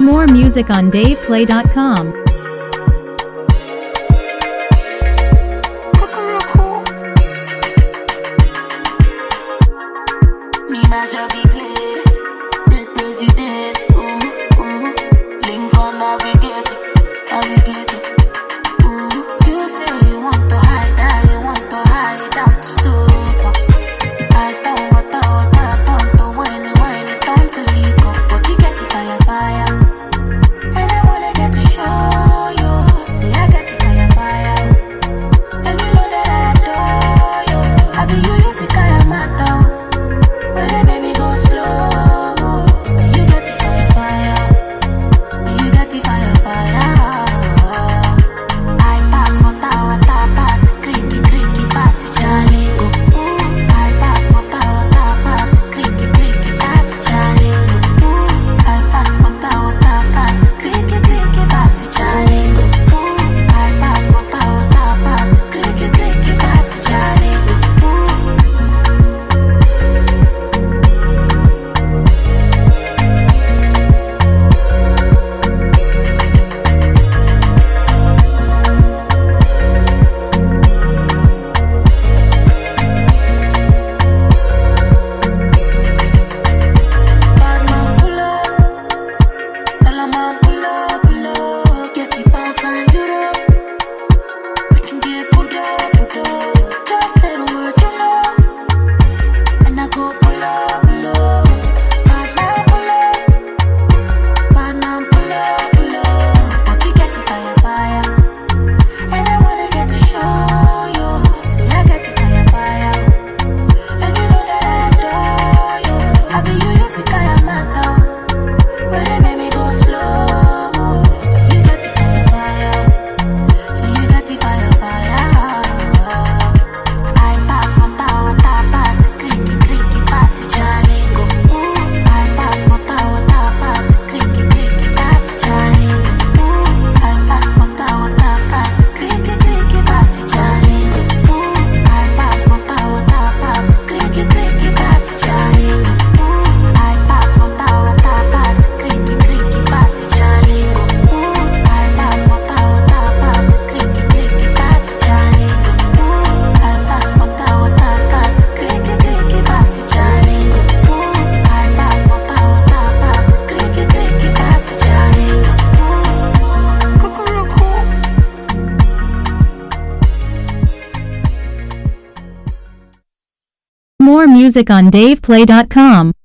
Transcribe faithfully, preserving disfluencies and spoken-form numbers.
More music on dave play dot com. Me mash up the place, the president, ooh, ooh. Lincoln navigate, navigate, ooh. You say you want to hide that, you want to hide down to stupor. I don't want to, I don't to when it, when it don't to leak up. But you get the fire, fire. And I wanna get to show you, say I get the fire, fire. And you know that I adore you. I be you, you see kaya mata. When they make me go slow mo, when you get the fire, fire, when you get the fire, fire. I pass water, water pass, creaky, creaky, pass it, Charlie go. Ooh, I pass water, water pass, creaky, creaky, pass it, Charlie go. Ooh, I pass water, water pass, creaky, creaky, pass it, Charlie go. Ooh, I pass water, water pass, creaky, creaky, pass it, Charlie go. More music on dave play dot com.